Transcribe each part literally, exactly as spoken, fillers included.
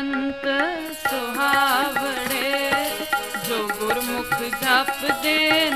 ਜੰਤ ਸੁਹਾਵੜੇ ਜੋ ਗੁਰਮੁਖ ਜਪਦੇ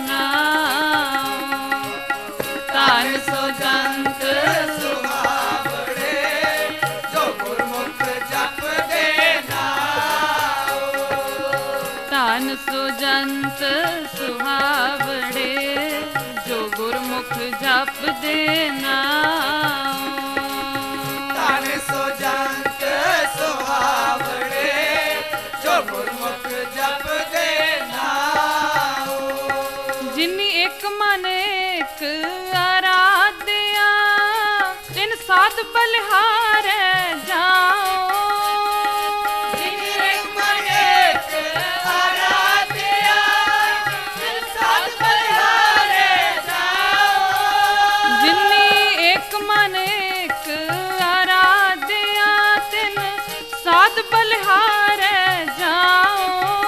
ਨਾਮ ਧਨ ਸੋ ਜੰਤ ਸੁਹਾਵੜੇ ਜੋ ਗੁਰਮੁਖ ਜਪਦੇ ਨਾਮ ਧਨ ਸੋ ਜੰਤ ਸੁਹਾਵੜੇ ਜੋ ਗੁਰਮੁਖ ਜਪਦੇ ਨਾਮ ਧਨ ਸੋ ਜੰਤ ਸੁਹਾਵੜੇ ਜੋ ਗੁਰਮੁਖ ਜਪਦੇ ਨਾਮ ਜਿਨੀ ਇੱਕ ਮਨ ਇੱਕ ਆਰਾਧਿਆ ਤਿਨ ਸਾਧ ਬਲਿਹਾਰੈ ਜਾਓ ਜਿਨੀ ਇੱਕ ਮਨ ਇੱਕ ਆਰਾਧਿਆ ਤਿਨ ਸਾਧ ਬਲਿਹਾਰੈ ਜਾਓ ਜਿਨੀ ਇੱਕ ਮਨ ਇੱਕ ਆਰਾਧਿਆ ਤਿਨ ਸਾਧ ਬਲਿਹਾਰੈ ਜਾਓ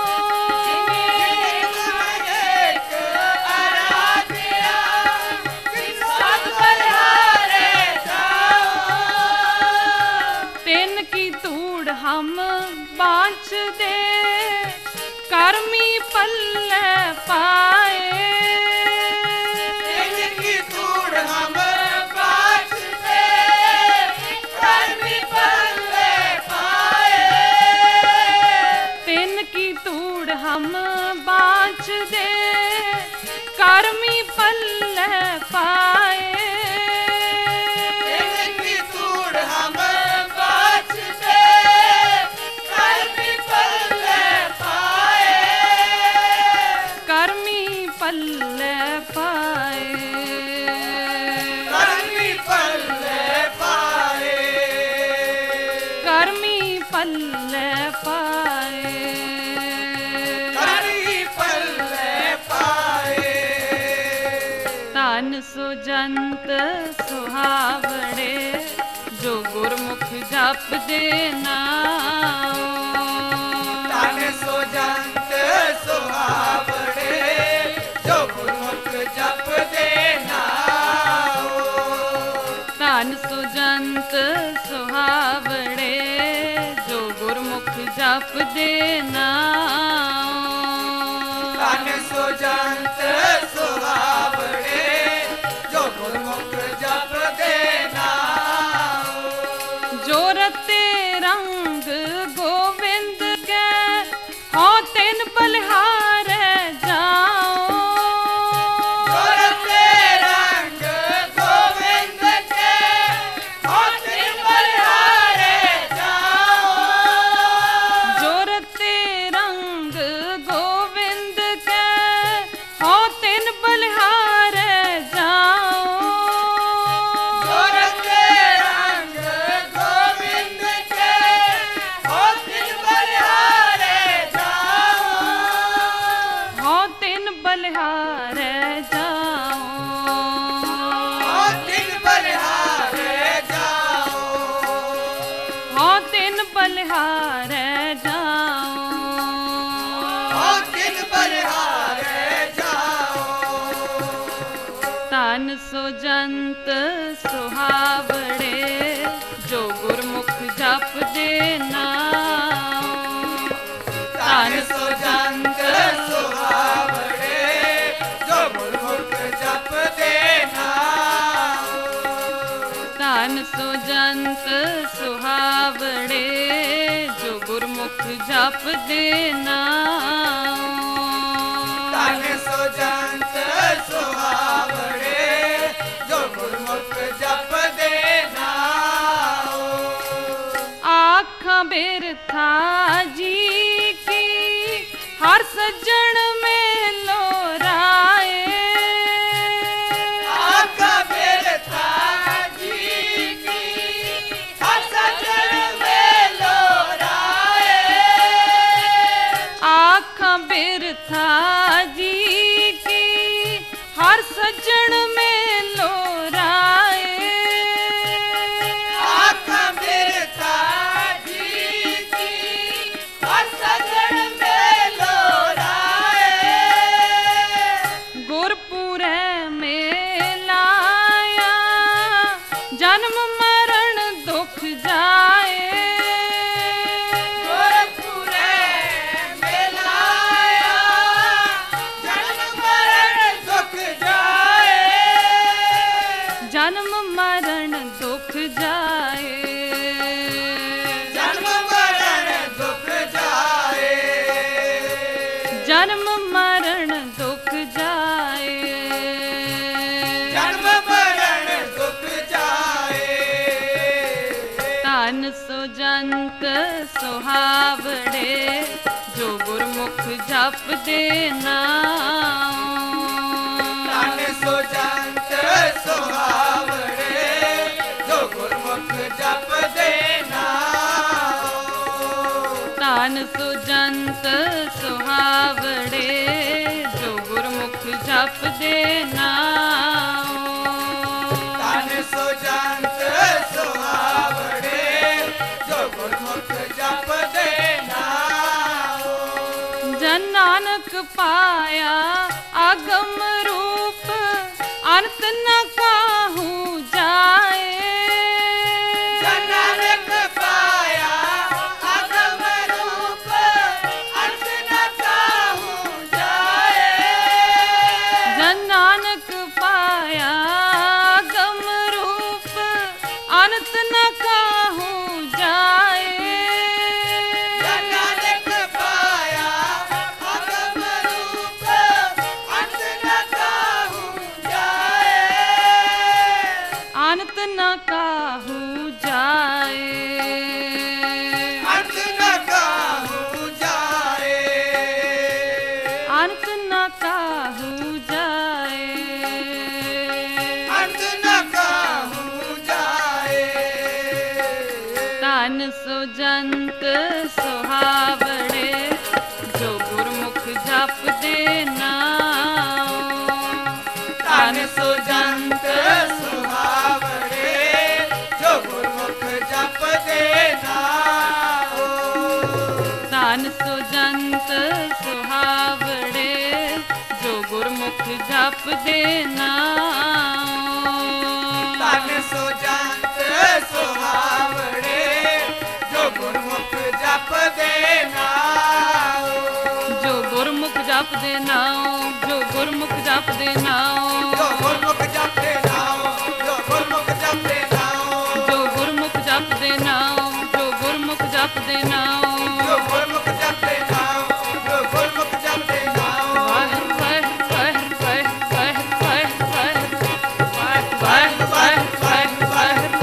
ਤਿਨ ਕੀ ਧੂੜ ਹਮ ਬਾਂਚਦੇ ਕਰਮੀ ਪੱਲੇ ਪਾਏ ਤਿਨ ਕੀ ਧੂੜ ਹਮ ਬਾਂਚਦੇ ਕਰਮੀ ਪੱਲੇ ਪਾਏ ਤਿਨ ਕੀ ਧੂੜ ਹਮ ਬਾਂਚਦੇ ਕਰਮੀ ਪੱਲੇ ਪਾਏ ਤਿਨ ਕੀ ਧੂੜ ਹਮ ਬਾਂਚਦੇ ਕਰਮੀ ਪੱਲੇ ਪਾਏ ਕਰਮੀ ਪੱਲੇ ਪਾਏ ਕਰਮੀ ਪੱਲੇ ਪਾਏ ਕਰਮੀ ਪੱਲੇ ਪਾਏ ਕਰਮੀ ਪੱਲੇ ਪਾਏ ਧਨ ਸੋ ਜੰਤ ਸੁਹਾਵੜੇ ਜੋ ਗੁਰਮੁਖ ਜਪਦੇ ਨਾਮ ਧਨ ਸੋ ਜੰਤ ਸੁਹਾਵੜੇ ਜੋ ਗੁਰਮੁਖ ਜਪਦੇ ਨਾਮ ਧਨ ਸੋ ਜੰਤ ਸੁਹਾਵੜੇ ਜੋ ਗੁਰਮੁਖ ਜਪਦੇ ਨਾਮ ਧਨ ਸੋ ਜੰਤ ਸੁਹਾਵੜੇ ਜੋ ਗੁਰਮੁਖ ਜਪਦੇ ਨਾਮ ਜੋ ਰਤੇ ਰੰਗ ਗੋਵਿੰਦ ਕੈ ਹਉ ਤਿਨ ਬਲਿਹਾਰੈ ਜਾਓ ਗੁਰਤੇ ਰੰਗ ਗੋਬਿੰਦ ਕੇ ਹਉ ਤਿਨ ਬਲਿਹਾਰੈ ਜਾਓ ਜੋ ਰਤੇ ਰੰਗ ਗੋਵਿੰਦ ਕੈ ਹਉ ਤਿਨ ਬਲਿਹਾਰੈ ਜਾਓ ਗੁਰਤੇ ਰੰਗ ਗੋਬਿੰਦ ਕੇ ਹਉ ਤਿਨ ਬਲਿਹਾਰੈ ਜਾਓ ਹਉ ਤਿਨ ਬਲਿਹਾਰੈ ਜਾਓ ਹਉ ਤਿਨ ਬਲਿਹਾਰੈ ਜਾਓ ਹਉ ਤਿਨ ਬਲਿਹਾਰੈ ਜਾਓ ਹਉ ਤਿਨ ਬਲਿਹਾਰੈ ਜਾਓ ਧਨ ਸੋ ਜੰਤ ਸੁਹਾਵੜੇ ਜੋ ਗੁਰਮੁਖ ਜਪਦੇ ਨਾਮ ਧਨ ਸੋ ਜੰਤ ਸੁਹਾਵੜੇ ਜੋ ਗੁਰਮੁਖ ਜਪਦੇ ਨਾਮ ਧਨ ਸੋ ਜੰਤ ਸੁਹਾਵੜੇ ਜੋ ਗੁਰਮੁਖ ਜਪਦੇ ਨਾਮ ਧਨ ਸੋ ਜੰਤ ਸੁਹਾਵੜੇ ਜੋ ਗੁਰਮੁਖ ਜਪਦੇ ਨਾਮ ਆਖਾਂ ਬਿਰਥਾ ਜੀ ਕੀ ਹਰ ਸੱਜਣ ਮੇਲੋ ਰਾਏ ਆਖਾ ਬਿਰਥਾ ਜੀ ਕੀ ਹਰ ਸੱਜਣ ਮੇਲੋ ਰਾਏ ਆਖਾਂ ਬਿਰਥਾ ਜੀ ਕੀ ਹਰ ਸੱਜਣ ਮੇਲੋ ਰਾਏ ਆਖਾ ਬਿਰਥਾ ਜੀ ਕੀ ਹਰ ਸੱਜਣ ਮੇਲੋ ਜੰਤ ਸੁਹਾਵੜੇ ਜੋ ਗੁਰਮੁਖ ਜਪਦੇ ਨਾਮ। ਤਨ ਸੋ ਜੰਤ ਸੁਹਾਵੜੇ ਜੋ ਗੁਰਮੁਖ ਜਪਦੇ ਨਾਮ। ਤਨ ਸੋ ਜੰਤ ਸੁਹਾਵੜੇ ਜੋ ਗੁਰਮੁਖ ਜਪਦੇ ਨਾਮ। ਤਨ ਸੋ ਜੰਤ ਸੁਹਾਵੜੇ ਜੋ ਗੁਰਮੁਖ ਜਪਦੇ ਨਾਮ। ਜਨ ਨਾਨਕ ਪਾਇਆ ਆਗਮ ਰੂਪ ਅੰਤ ਨ ਕਾਹੂ ਜਾਏ। ਜਨ ਨਾਨਕ ਪਾਇਆ ਆਗਮ ਰੂਪ ਅੰਤ ਨ ਕਾਹੂ ਜਾਏ। ਜਨ ਨਾਨਕ ਪਾਇਆ ਆਗਮ ਰੂਪ ਅੰਤ ਨ ਕਾਹੂ ਜਾਏ। ਜਨ ਨਾਨਕ ਪਾਇਆ ਆਗਮ ਰੂਪ ਅੰਤ ਨ ਕਾਹੂ ਜਾਏ। ਅੰਤ ਨ ਕਾਹੂ ਜਾਏ। ਅੰਤ ਨ ਕਾਹੂ ਜਾਏ। ਅੰਤ ਨ ਕਾਹੂ ਜਾਏ। ਅੰਤ ਨ ਕਾਹੂ ਜਾਏ। ਤਨ ਸੋ ਜੰਤ ਸੁਹਾਵੜੇ ਜੋ ਗੁਰਮੁਖ ਜਪਦੇ ਨਾਮ। ਤਨ ਸੋ ਜੰਤ ਸੁਹਾਵੜੇ ਜੋ ਗੁਰਮੁਖ ਜਪਦੇ ਨਾਮ। ਤਨ ਸੋ ਜੰਤ ਸੁਹਾਵੜੇ ਜੋ ਗੁਰਮੁਖ ਜਪਦੇ ਨਾਮ। ਤਨ ਸੋ ਜੰਤ ਸੁਹਾਵੜੇ ਜੋ ਗੁਰਮੁਖ ਜਪਦੇ ਨਾਮ। ਜੋ ਗੁਰਮੁਖ ਜਪਦੇ ਨਾਮ। ਜੋ ਗੁਰਮੁਖ ਜਪਦੇ ਨਾਮ। ਜੋ ਗੁਰਮੁਖ ਜਪਦੇ ਨਾਮ। ਜੋ ਗੁਰਮੁਖ ਜਪਦੇ ਨਾਮ। ਜੋ ਗੁਰਮੁਖ ਜਪਦੇ ਨਾਮ। ਜੋ ਗੁਰਮੁਖ ਜਪਦੇ ਨਾਮ। ਜੋ ਗੁਰਮੁਖ ਜਪਦੇ ਨਾਮ। ਜੋ ਗੁਰਮੁਖ ਜਪਦੇ ਨਾਮ। ਵਾਹਿਗੁਰੂ ਵਾਹਿਗੁਰੂ ਵਾਹਿਗੁਰੂ ਵਾਹਿਗੁਰੂ ਵਾਹਿਗੁਰੂ ਵਾਹਿਗੁਰੂ ਵਾਹਿਗੁਰੂ ਵਾਹਿਗੁਰੂ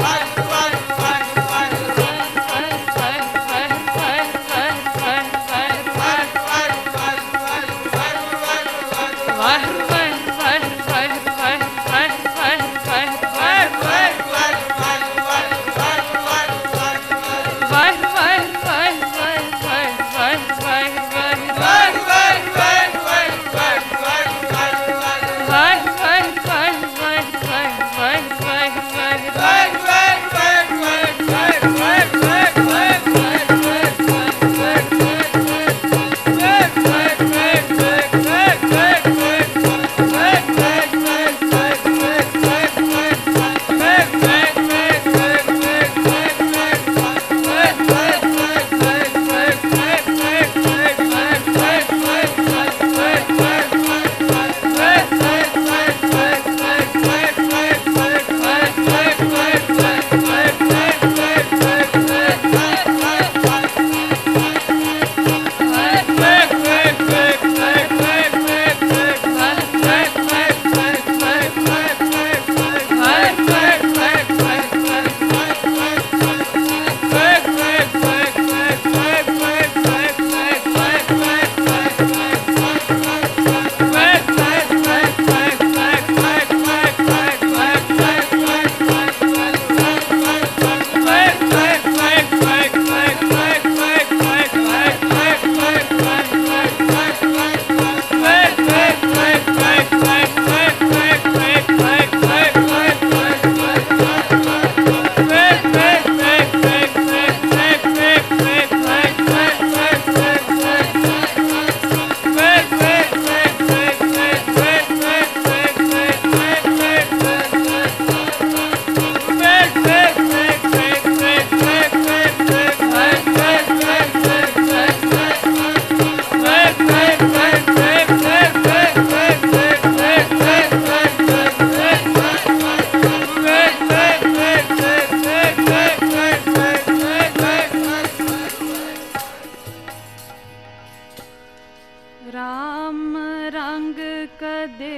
राम रंग कदे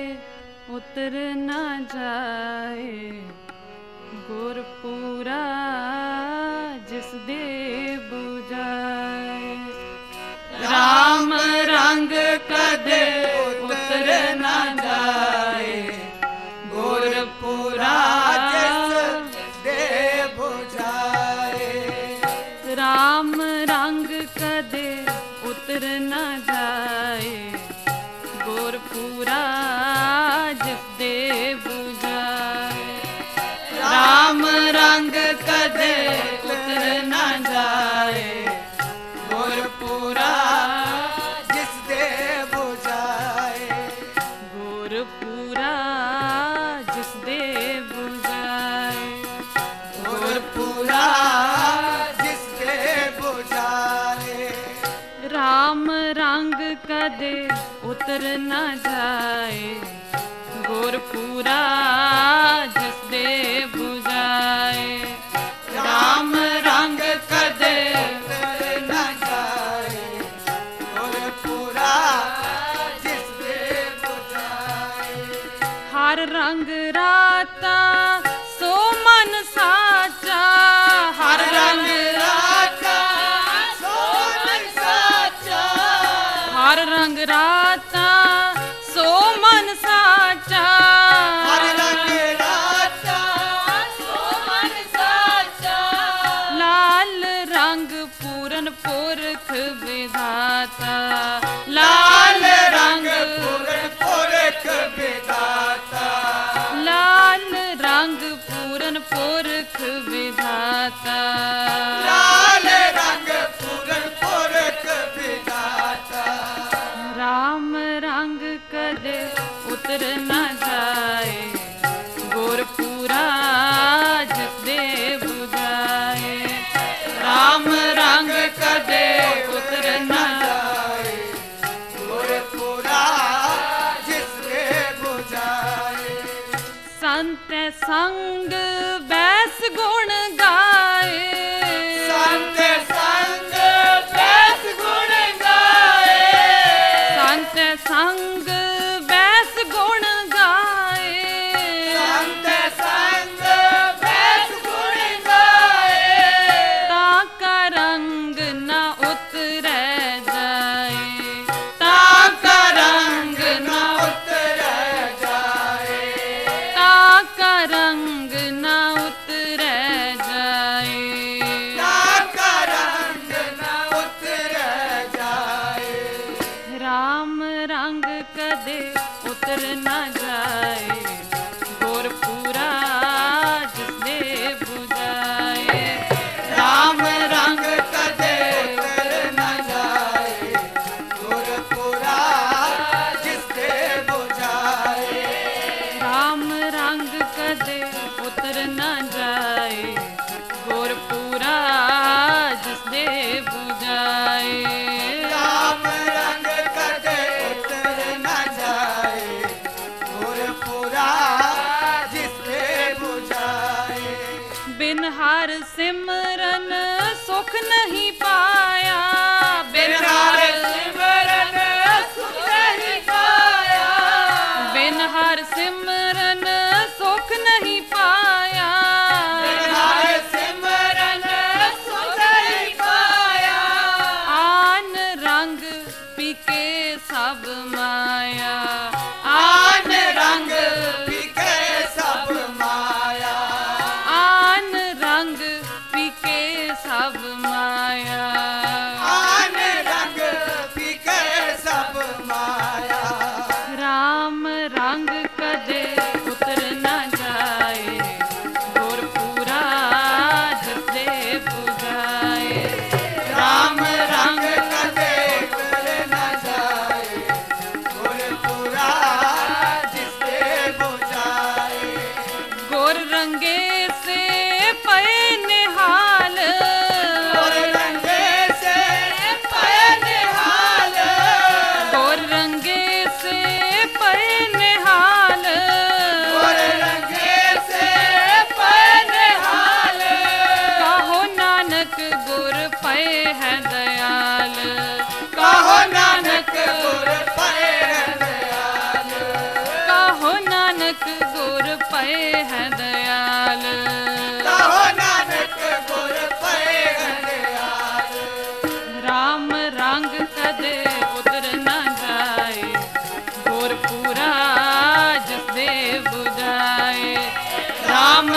उतर न जाए गुरपुरा जिस दे बुझाए। राम रंग कदे उतर न जाए, गुरपुरा जिस दे बुझाए। राम रंग कदे उतर न जाए, गुरपुरा जिस दे बुझाए। राम रंग कदे उतर न जाए, गुरपुरा जिस दे बुझाए। गुरपुरा जिस दे बुझाए। गुरपुरा जिस दे बुझाए। राम रंग कदे उतर न जाए, गुरपुरा जिस दे बुझाए। राम रंग कदे उतर न जाए, गुरपुरा जिस दे बुझाए। हर रंग राता सो मन साचा। हर रंग राता सो मन साचा। हर रंग राता सो मन साचा। हर रंग राता सो मन साचा। लाल रंग पूरन पुरख विधाता। लाल रंग पूरन पुरख विधाता। लाल रंग पूरन पुरख विधाता। लाल रंग पूरन पुरख विधाता। राम रंग कदे उतर न जाए, गुरपुरा जिस दे बुझाए। राम रंग कदे उतर न जाए, गुरपुरा जिस दे बुझाए। संत संग बैस गुण गाए। संत संग बैस गुण गाए। संत संग बैस गुण गाए। संत संग बैस गुण गाए। ताका रंग न उतरै जाए। ताका रंग न उतरै जाए। ताका रंग न उतरै जाए। ताका रंग न उतरै जाए। राम रंग कदे उतर न जाए, गुरपुरा जिस दे बुझाए। राम रंग कदे उतर न जाए, गुरपुरा जिस दे बुझाए। राम रंग कदे उतर न जाए, गुरपुरा जिस दे बुझाए। राम रंग कदे उतर न जाए, गुरपुरा जिस दे बुझाए। बिन हर सिमरन सुख नहीं पाया। बिन हर सिमरन सुख नहीं पाया। बिन हर सिमरन सुख नहीं पाया। बिन हर सिमरन सुख नहीं पाया। आन रंग पीके सब माया। आन रंग पीके सब माया। आन रंग पीके सब माया। आन रंग पीके सब माया। राम रंग कदे उतर न जाए, गुरपुरा जिस दे बुझाए। राम रंग कदे उतर न जाए, गुरपुरा जिस दे बुझाए। गुर रंगे से पए निहाल। गुर रंगे से पए निहाल। गुर रंगे से पए निहाल। गुर रंगे से पए निहाल। कहो नानक गुर पए है दयाल। कहो नानक गुर पए है दयाल। कहो नानक गुर पए है दयाल। कहो नानक गुर पए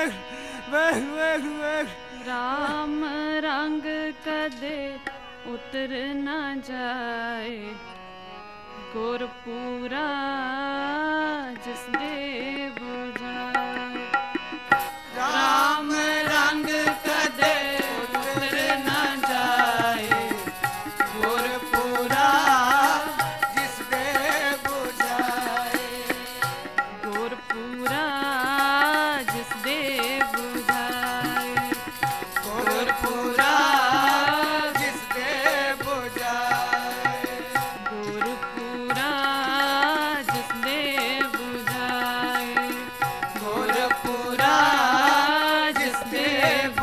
ਵੇਖ ਵੇਖ ਵੇਖ ਰਾਮ ਰੰਗ ਕਦੇ ਉਤਰ ਨਾ ਜਾਏ ਗੁਰਪੂਰਾ ਜਿਸ ਦੇ ਬੁਝਾਏ ਰਾਮ ਰੰਗ ਕਦੇ ਉਤਰ ਨਾ ਜਾਏ ਗੁਰਪੂਰਾ ਜਿਸ ਦੇ ਬੁਝਾਏ ਗੁਰਪੂਰਾ ਜਿਸ ਦੇ ਬੁਝਾਏ ਗੁਰਪੂਰਾ ਜਿਸ ਦੇ ਬੁਝਾਏ ਗੁਰਪੂਰਾ ਜਿਸ ਦੇ ਬੁਝਾਏ ਗੁਰਪੂਰਾ ਜਿਸ ਦੇ